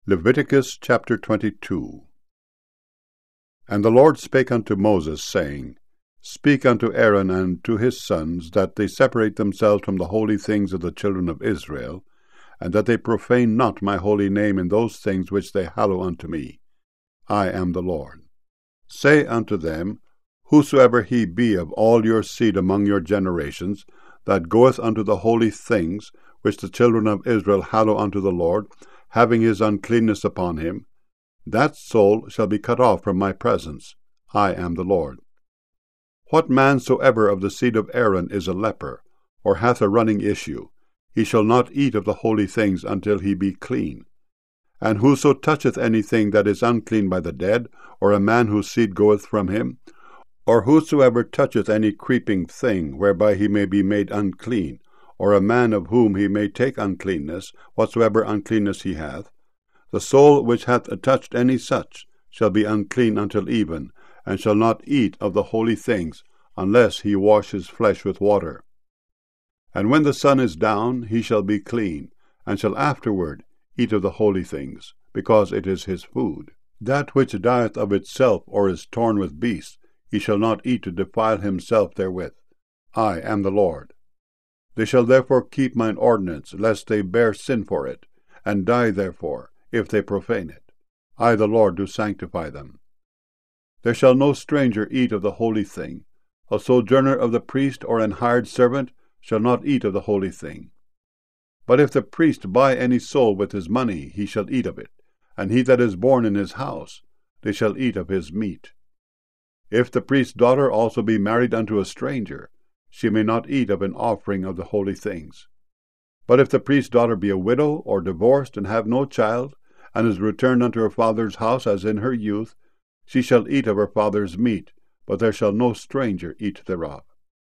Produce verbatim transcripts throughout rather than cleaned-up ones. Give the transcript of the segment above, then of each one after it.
Leviticus chapter twenty-two. And the Lord spake unto Moses, saying, Speak unto Aaron and to his sons, that they separate themselves from the holy things of the children of Israel, and that they profane not my holy name in those things which they hallow unto me. I am the Lord. Say unto them, Whosoever he be of all your seed among your generations, that goeth unto the holy things which the children of Israel hallow unto the Lord, having his uncleanness upon him, that soul shall be cut off from my presence. I am the Lord. What man soever of the seed of Aaron is a leper, or hath a running issue, he shall not eat of the holy things until he be clean. And whoso toucheth anything that is unclean by the dead, or a man whose seed goeth from him, or whosoever toucheth any creeping thing whereby he may be made unclean, or a man of whom he may take uncleanness, whatsoever uncleanness he hath, the soul which hath touched any such shall be unclean until even, and shall not eat of the holy things, unless he wash his flesh with water. And when the sun is down, he shall be clean, and shall afterward eat of the holy things, because it is his food. That which dieth of itself, or is torn with beasts, he shall not eat to defile himself therewith. I am the Lord. They shall therefore keep mine ordinance, lest they bear sin for it, and die therefore, if they profane it. I the Lord do sanctify them. There shall no stranger eat of the holy thing. A sojourner of the priest or an hired servant shall not eat of the holy thing. But if the priest buy any soul with his money, he shall eat of it, and he that is born in his house, they shall eat of his meat. If the priest's daughter also be married unto a stranger, she may not eat of an offering of the holy things. But if the priest's daughter be a widow, or divorced, and have no child, and is returned unto her father's house as in her youth, she shall eat of her father's meat, but there shall no stranger eat thereof.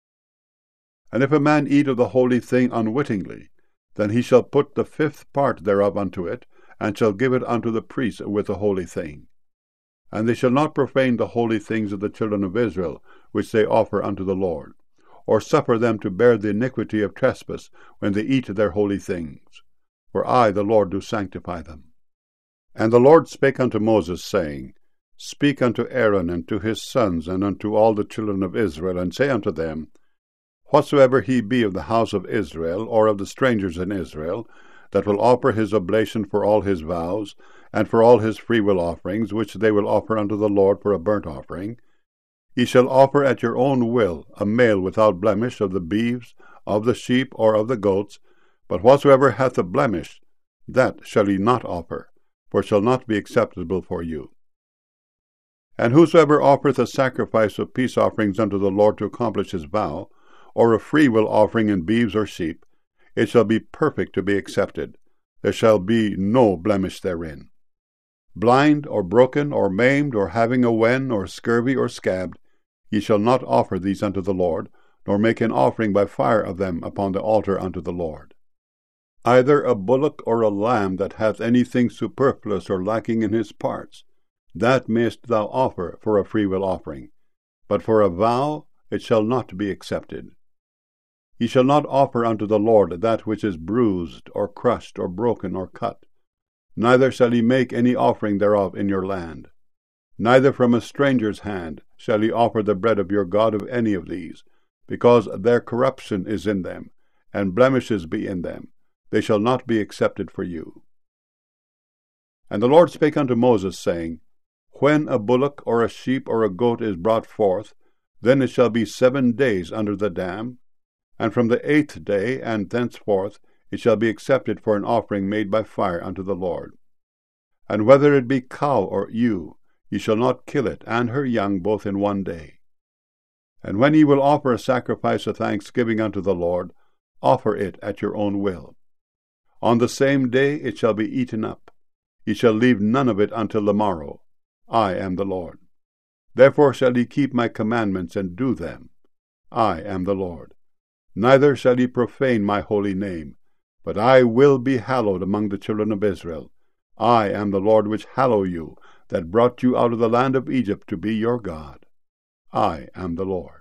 And if a man eat of the holy thing unwittingly, then he shall put the fifth part thereof unto it, and shall give it unto the priest with the holy thing. And they shall not profane the holy things of the children of Israel, which they offer unto the Lord, or suffer them to bear the iniquity of trespass when they eat their holy things. For I, the Lord, do sanctify them. And the Lord spake unto Moses, saying, Speak unto Aaron and to his sons, and unto all the children of Israel, and say unto them, Whatsoever he be of the house of Israel, or of the strangers in Israel, that will offer his oblation for all his vows, and for all his freewill offerings, which they will offer unto the Lord for a burnt offering, ye shall offer at your own will a male without blemish of the beeves, of the sheep, or of the goats, but whatsoever hath a blemish, that shall ye not offer, for it shall not be acceptable for you. And whosoever offereth a sacrifice of peace offerings unto the Lord to accomplish his vow, or a freewill offering in beeves or sheep, it shall be perfect to be accepted. There shall be no blemish therein. Blind, or broken, or maimed, or having a wen, or scurvy, or scabbed, ye shall not offer these unto the Lord, nor make an offering by fire of them upon the altar unto the Lord. Either a bullock or a lamb that hath anything superfluous or lacking in his parts, that mayest thou offer for a freewill offering, but for a vow it shall not be accepted. Ye shall not offer unto the Lord that which is bruised, or crushed, or broken, or cut. Neither shall ye make any offering thereof in your land. Neither from a stranger's hand shall ye offer the bread of your God of any of these, because their corruption is in them, and blemishes be in them. They shall not be accepted for you. And the Lord spake unto Moses, saying, When a bullock or a sheep or a goat is brought forth, then it shall be seven days under the dam, and from the eighth day and thenceforth it shall be accepted for an offering made by fire unto the Lord. And whether it be cow or ewe, ye shall not kill it and her young both in one day. And when ye will offer a sacrifice of thanksgiving unto the Lord, offer it at your own will. On the same day it shall be eaten up. Ye shall leave none of it until the morrow. I am the Lord. Therefore shall ye keep my commandments and do them. I am the Lord. Neither shall ye profane my holy name, but I will be hallowed among the children of Israel. I am the Lord which hallow you, that brought you out of the land of Egypt to be your God. I am the Lord.